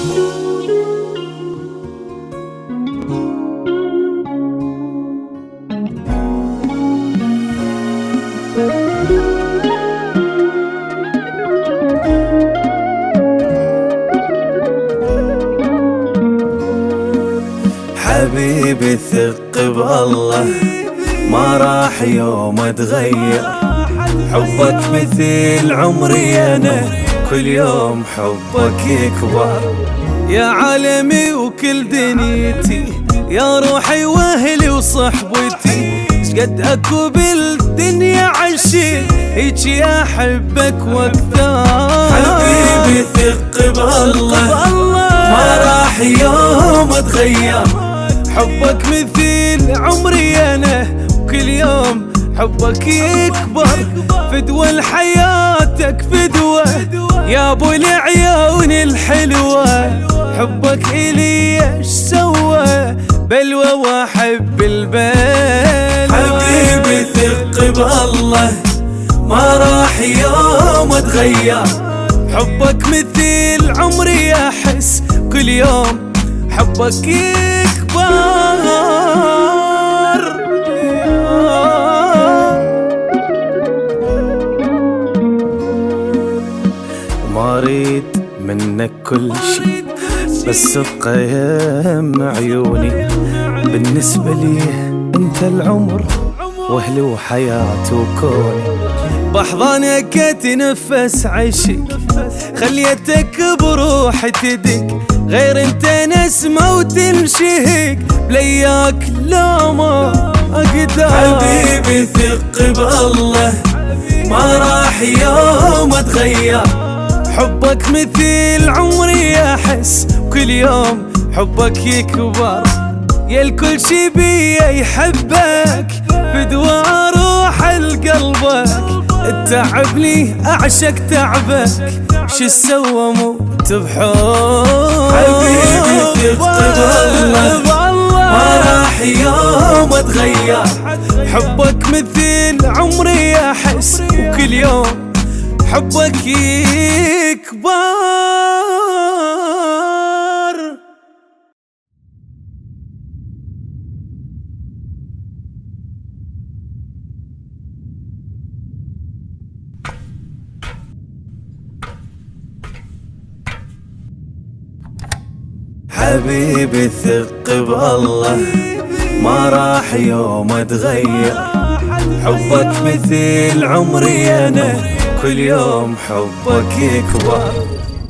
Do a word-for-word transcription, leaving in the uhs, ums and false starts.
حبيبي ثق بالله ما راح يوم اتغير، حبك مثل عمري انا كل يوم حبك يكبر. يا عالمي وكل دنيتي، يا روحي واهلي وصحبتي، شقد اكو بالدنيا عشيق هيجي احبك واكثر. حبيبي ثق بالله ما راح يوم اتغير، حبك مثل عمري انا وكل يوم حبك يكبر. فدوى لحياتك فدوى يا ابو العيون الحلوة، حبك الي ايش سوى بلوى واحب البال. حبيبي ثق بالله ما راح يوم اتغير، حبك مثل عمري احس كل يوم حبك يكبر. ما اريد منك كل شي بس تقيم عيوني، بالنسبة لي انت العمر واهلي وحياتي وكوني. بحضنك اتنفس عشق خليتك بروحي تدق، غير انت نسمة وتنشهق بلياك لا ما اقدر. حبيبي ثق بالله ما راح يوم اتغير، حبك مثل عمري احس كل يوم حبك يكبر. يا الكل شي بيا يحبك فدوى روح لقلبك، التعب لي اعشق تعبك شو سوى موت بحب. حبيبي ثق بالله ما راح يوم اتغير، حبك مثل عمري احس وكل يوم حبك يكبر. حبيبي ثق بالله ما راح يوم اتغير، حبك مثل عمري انا كل يوم حبك يكبر.